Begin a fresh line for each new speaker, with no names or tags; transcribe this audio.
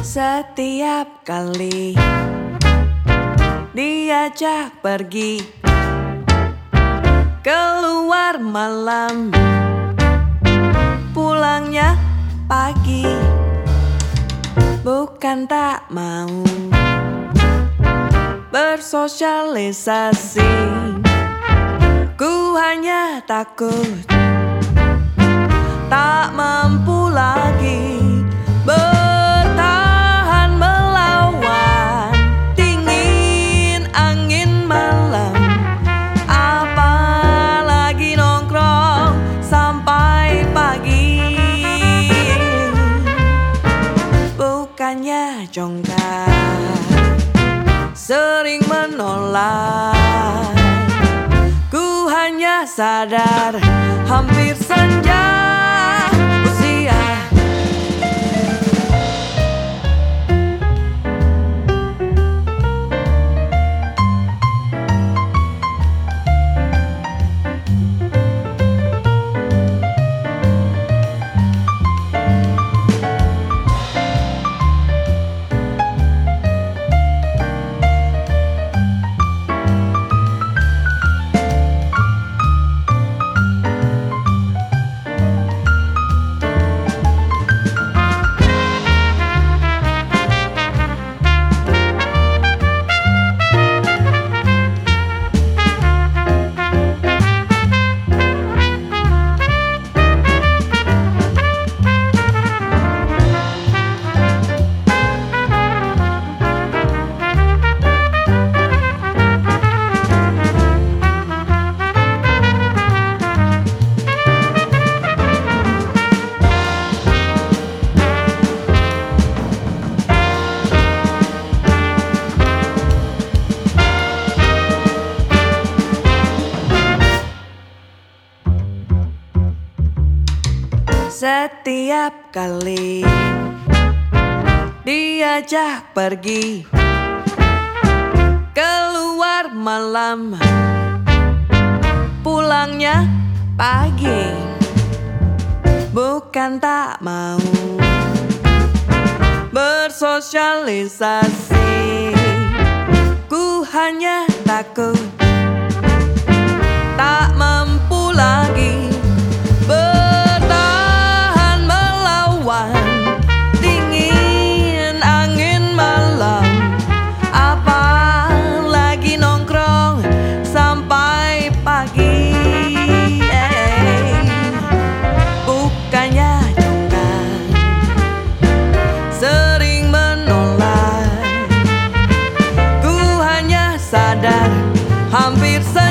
Setiap kali diajak pergi keluar malam, pulangnya pagi. Bukan tak mau bersosialisasi, ku hanya takut tak mampu lagi bertahan melawan dingin angin malam. Apalagi nongkrong sampai pagi. Bukannya jongkak, sering menolak, ku hanya sadar hampir senja usia. Setiap kali diajak pergi keluar malam, pulangnya pagi. Bukan tak mau bersosialisasi, ku hanya takut tak mampu lagi bertahan melawan dingin angin malam. Apalagi nongkrong sampai pagi. Bukannya jongkak, sering menolak, ku hanya sadar hampir